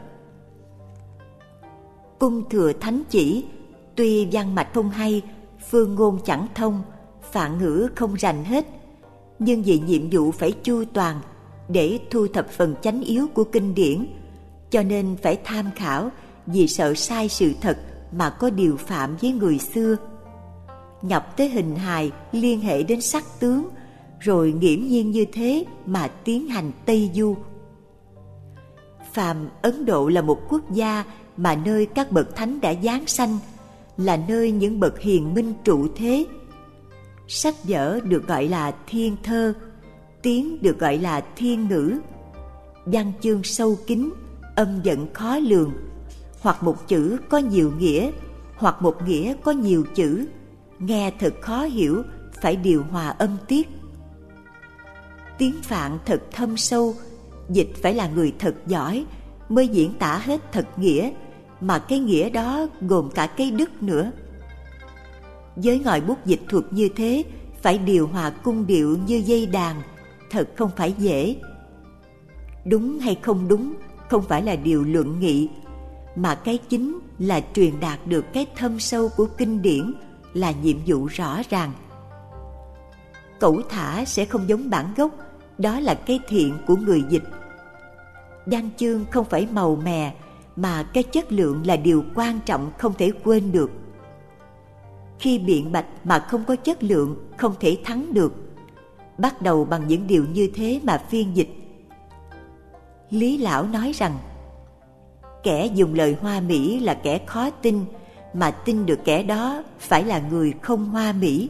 Cung thừa thánh chỉ, tuy văn mạch không hay, phương ngôn chẳng thông, phạn ngữ không rành hết, nhưng vì nhiệm vụ phải chu toàn để thu thập phần chánh yếu của kinh điển, cho nên phải tham khảo, vì sợ sai sự thật mà có điều phạm với người xưa. Nhập tới hình hài, liên hệ đến sắc tướng, rồi nghiễm nhiên như thế mà tiến hành Tây Du. Phàm Ấn Độ là một quốc gia mà nơi các bậc thánh đã giáng sanh, là nơi những bậc hiền minh trụ thế. Sách vở được gọi là thiên thơ, tiếng được gọi là thiên ngữ. Văn chương sâu kín, âm vận khó lường, hoặc một chữ có nhiều nghĩa, hoặc một nghĩa có nhiều chữ, nghe thật khó hiểu, phải điều hòa âm tiết. Tiếng Phạn thật thâm sâu, dịch phải là người thật giỏi mới diễn tả hết thật nghĩa, mà cái nghĩa đó gồm cả cái đức nữa. Với ngòi bút dịch thuật như thế, phải điều hòa cung điệu như dây đàn, thật không phải dễ. Đúng hay không đúng không phải là điều luận nghị, mà cái chính là truyền đạt được cái thâm sâu của kinh điển, là nhiệm vụ rõ ràng. Cẩu thả sẽ không giống bản gốc, đó là cái thiện của người dịch. Văn chương không phải màu mè, mà cái chất lượng là điều quan trọng không thể quên được. Khi biện bạch mà không có chất lượng, không thể thắng được. Bắt đầu bằng những điều như thế mà phiên dịch. Lý Lão nói rằng, kẻ dùng lời hoa mỹ là kẻ khó tin, mà tin được kẻ đó phải là người không hoa mỹ.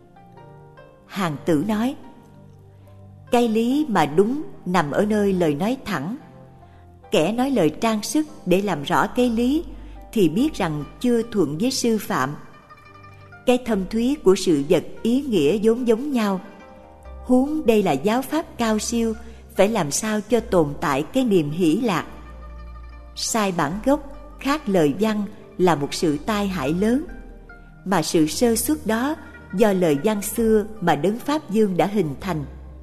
Hàng Tử nói, cái lý mà đúng nằm ở nơi lời nói thẳng. Kẻ nói lời trang sức để làm rõ cái lý thì biết rằng chưa thuận với sư phạm. Cái thâm thúy của sự vật ý nghĩa vốn giống nhau. Huống đây là giáo pháp cao siêu, phải làm sao cho tồn tại cái niềm hỷ lạc. Sai bản gốc, khác lời văn là một sự tai hại lớn, mà sự sơ xuất đó do lời văn xưa mà Đấng Pháp Dương đã hình thành.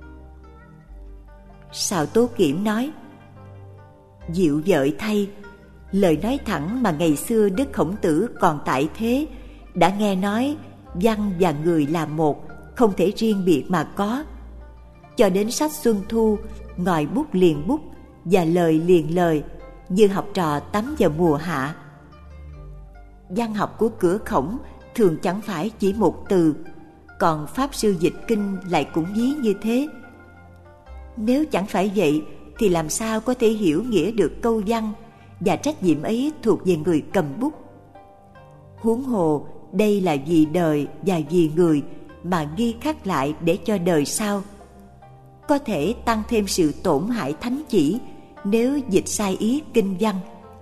Sào Tố Kiểm nói, diệu vợi thay, lời nói thẳng mà ngày xưa Đức Khổng Tử còn tại thế, đã nghe nói văn và người là một, không thể riêng biệt mà có. Cho đến sách Xuân Thu, ngòi bút liền bút và lời liền lời, như học trò tắm vào mùa hạ. Văn học của Cửa Khổng thường chẳng phải chỉ một từ, còn Pháp sư dịch kinh lại cũng ví như thế. Nếu chẳng phải vậy thì làm sao có thể hiểu nghĩa được câu văn, và trách nhiệm ấy thuộc về người cầm bút. Huống hồ đây là vì đời và vì người mà ghi khắc lại để cho đời sau. Có thể tăng thêm sự tổn hại thánh chỉ nếu dịch sai ý kinh văn.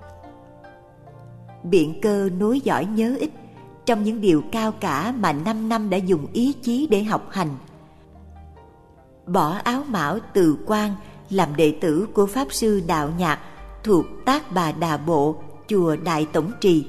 Biện Cơ nối dõi nhớ ích trong những điều cao cả mà năm năm đã dùng ý chí để học hành. Bỏ áo mão từ quan làm đệ tử của Pháp sư Đạo Nhạc thuộc Tác Bà Đà Bộ, chùa Đại Tổng Trì.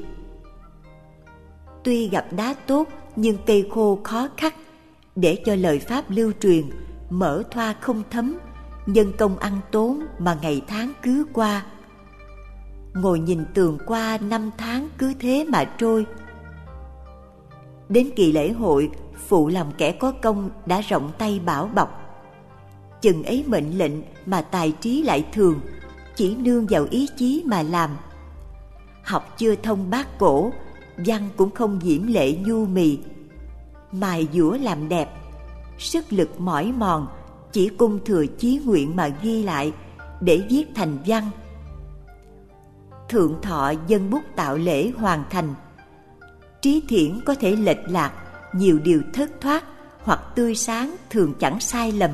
Tuy gặp đá tốt nhưng cây khô khó khắc, để cho lời Pháp lưu truyền, mở thoa không thấm, nhân công ăn tốn mà ngày tháng cứ qua. Ngồi nhìn tường qua năm tháng cứ thế mà trôi. Đến kỳ lễ hội, phụ lòng kẻ có công đã rộng tay bảo bọc. Chừng ấy mệnh lệnh mà tài trí lại thường, chỉ nương vào ý chí mà làm. Học chưa thông bát cổ, văn cũng không diễm lệ nhu mì. Mài dũa làm đẹp, sức lực mỏi mòn, chỉ cung thừa chí nguyện mà ghi lại để viết thành văn. Thượng thọ dân bút tạo lễ hoàn thành. Trí thiển có thể lệch lạc, nhiều điều thất thoát, hoặc tươi sáng thường chẳng sai lầm.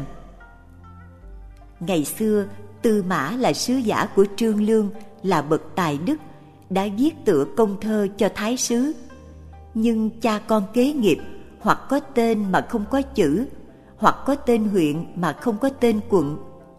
Ngày xưa, Tư Mã là sứ giả của Trương Lương, là bậc tài đức, đã viết tựa công thơ cho thái sứ. Nhưng cha con kế nghiệp hoặc có tên mà không có chữ, hoặc có tên huyện mà không có tên quận.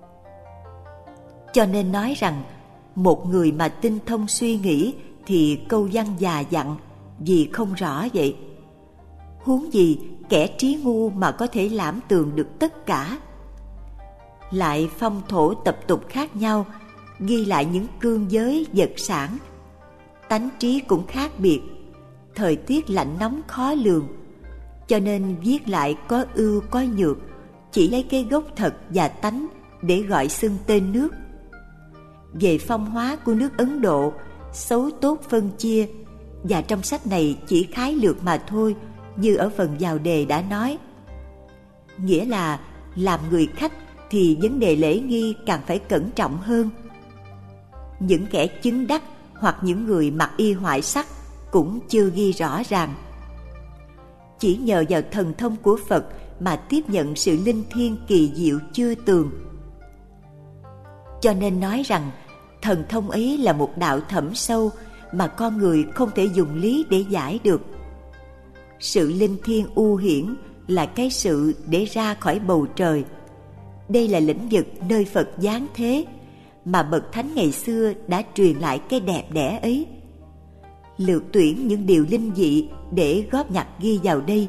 Cho nên nói rằng, một người mà tinh thông suy nghĩ thì câu văn già dặn, vì không rõ vậy. Huống gì kẻ trí ngu mà có thể lãm tường được tất cả. Lại phong thổ tập tục khác nhau, ghi lại những cương giới vật sản. Tánh trí cũng khác biệt, thời tiết lạnh nóng khó lường, cho nên viết lại có ưu có nhược, chỉ lấy cái gốc thật và tánh để gọi xưng tên nước. Về phong hóa của nước Ấn Độ, xấu tốt phân chia, và trong sách này chỉ khái lược mà thôi, như ở phần vào đề đã nói. Nghĩa là làm người khách thì vấn đề lễ nghi càng phải cẩn trọng hơn. Những kẻ chứng đắc hoặc những người mặc y hoại sắc cũng chưa ghi rõ ràng. Chỉ nhờ vào thần thông của Phật mà tiếp nhận sự linh thiêng kỳ diệu chưa tường. Cho nên nói rằng thần thông ấy là một đạo thẳm sâu mà con người không thể dùng lý để giải được. Sự linh thiêng u hiển là cái sự để ra khỏi bầu trời. Đây là lĩnh vực nơi Phật giáng thế, mà bậc thánh ngày xưa đã truyền lại cái đẹp đẽ ấy. Lược tuyển những điều linh dị để góp nhặt ghi vào đây.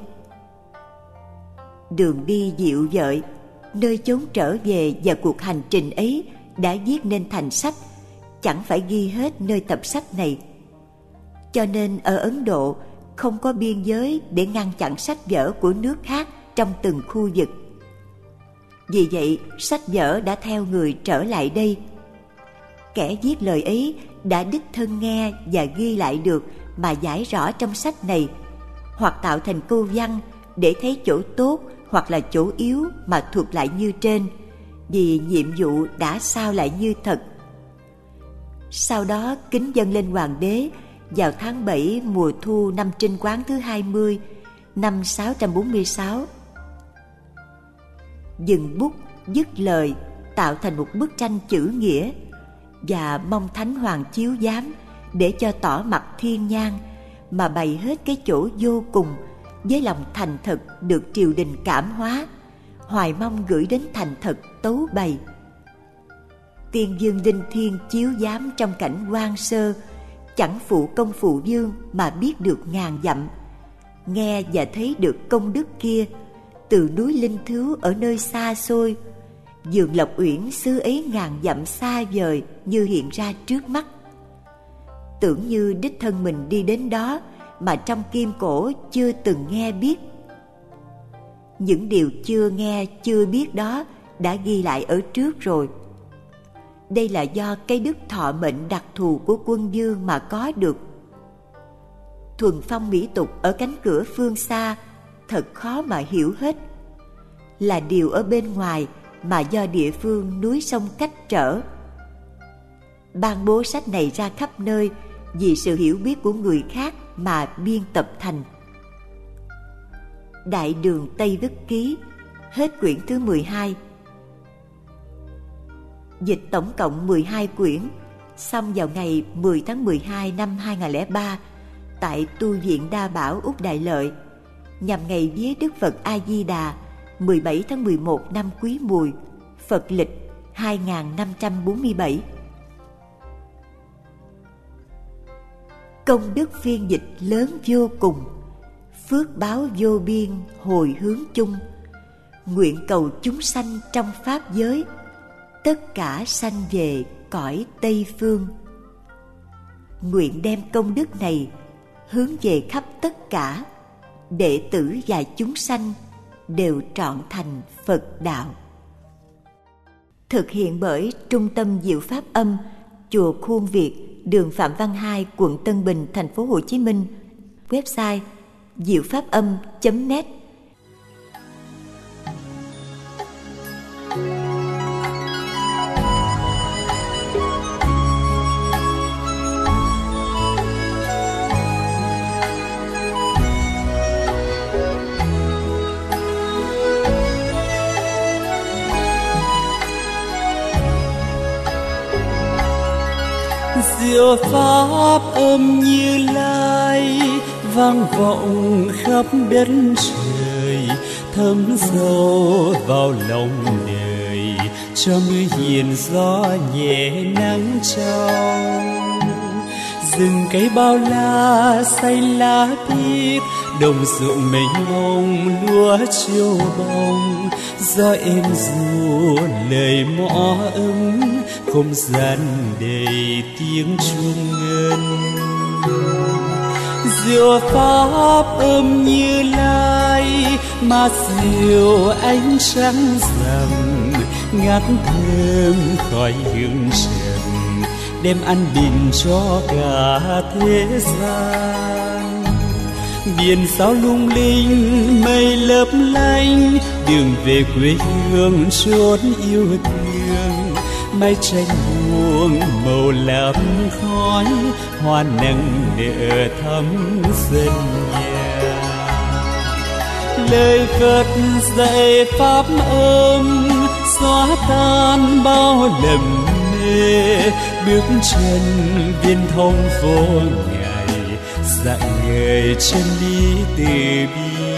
Đường đi dịu dợi, nơi chốn trở về và cuộc hành trình ấy đã viết nên thành sách, chẳng phải ghi hết nơi tập sách này. Cho nên ở Ấn Độ không có biên giới để ngăn chặn sách vở của nước khác trong từng khu vực. Vì vậy, sách vở đã theo người trở lại đây. Kẻ viết lời ấy đã đích thân nghe và ghi lại được mà giải rõ trong sách này, hoặc tạo thành câu văn để thấy chỗ tốt hoặc là chỗ yếu mà thuật lại như trên, vì nhiệm vụ đã sao lại như thật. Sau đó kính dâng lên Hoàng đế vào tháng bảy mùa thu năm Trinh Quán thứ hai mươi, năm sáu trăm bốn mươi sáu. Dừng bút, dứt lời, tạo thành một bức tranh chữ nghĩa, và mong Thánh Hoàng chiếu giám để cho tỏ mặt thiên nhang, mà bày hết cái chỗ vô cùng với lòng thành thật được triều đình cảm hóa, hoài mong gửi đến thành thật tấu bày. Tiên dương linh thiên chiếu giám trong cảnh hoang sơ, chẳng phụ công phụ dương mà biết được ngàn dặm, nghe và thấy được công đức kia từ núi linh thứu ở nơi xa xôi, vườn Lộc Uyển xứ ấy ngàn dặm xa vời như hiện ra trước mắt. Tưởng như đích thân mình đi đến đó mà trong kim cổ chưa từng nghe biết. Những điều chưa nghe chưa biết đó đã ghi lại ở trước rồi. Đây là do cái đức thọ mệnh đặc thù của quân vương mà có được. Thuần phong mỹ tục ở cánh cửa phương xa thật khó mà hiểu hết, là điều ở bên ngoài mà do địa phương núi sông cách trở. Ban bố sách này ra khắp nơi vì sự hiểu biết của người khác mà biên tập thành. Đại Đường Tây Vức Ký, hết quyển thứ mười hai. Dịch tổng cộng mười hai quyển, xong vào ngày mười tháng mười hai năm hai nghìn không trăm lẻ ba tại Tu viện Đa Bảo, Úc Đại Lợi, nhằm ngày vía Đức Phật A Di Đà mười bảy tháng mười một năm Quý Mùi, Phật lịch hai nghìn năm trăm bốn mươi bảy. công đức phiên dịch lớn vô cùng, phước báo vô biên hồi hướng chung. Nguyện cầu chúng sanh trong pháp giới, tất cả sanh về cõi Tây Phương. Nguyện đem công đức này hướng về khắp tất cả, đệ tử và chúng sanh đều trọn thành Phật đạo. Thực hiện bởi Trung tâm Diệu Pháp Âm, Chùa Khuôn Việt, đường Phạm Văn Hai, quận Tân Bình, thành phố Hồ Chí Minh. Website diệu pháp âm chấm net. Diệu pháp âm Như Lai vang vọng khắp đất trời, thấm sâu vào lòng đời, cho mưa hiền gió nhẹ nắng trong. Rừng cây bao la xanh lá biếc, đồng ruộng mênh mông lúa chiều bông, gió êm ru lời mõ ấm, không gian đầy tiếng chuông ngân. Diệu pháp âm Như Lai mà diệu ánh trắng rằm, ngát thơm khói hương trầm, đem an bình cho cả thế gian. Biển sao lung linh mây lấp lánh, đường về quê hương chốn yêu thương. Mái tranh buông màu lắm khói, hoa nắng nở thắm sân nhà. Lời Phật dạy pháp âm xóa tan bao lầm mê, bước chân viên thông phố ngày dạy người chân lý từ bi.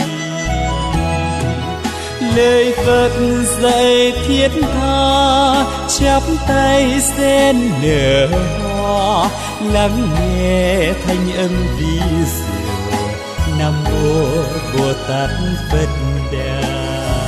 Lời Phật dạy thiết tha, chắp tay sen nở hoa, lắng nghe thanh âm vi diệu Nam Mô Bồ Tát Phật Đà.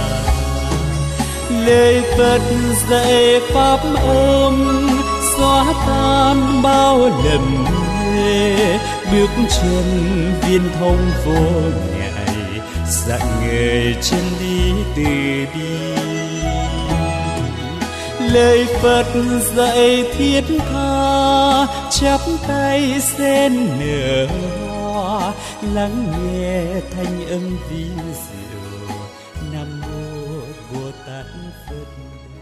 Lời Phật dạy pháp âm xóa tan bao lầm mê, bước chân viên thông vô ngại dạy người chân lý từ bi. Lời Phật dạy thiết tha, chắp tay sen nở hoa, lắng nghe thanh âm vi diệu Nam Mô Bồ Tát Phật.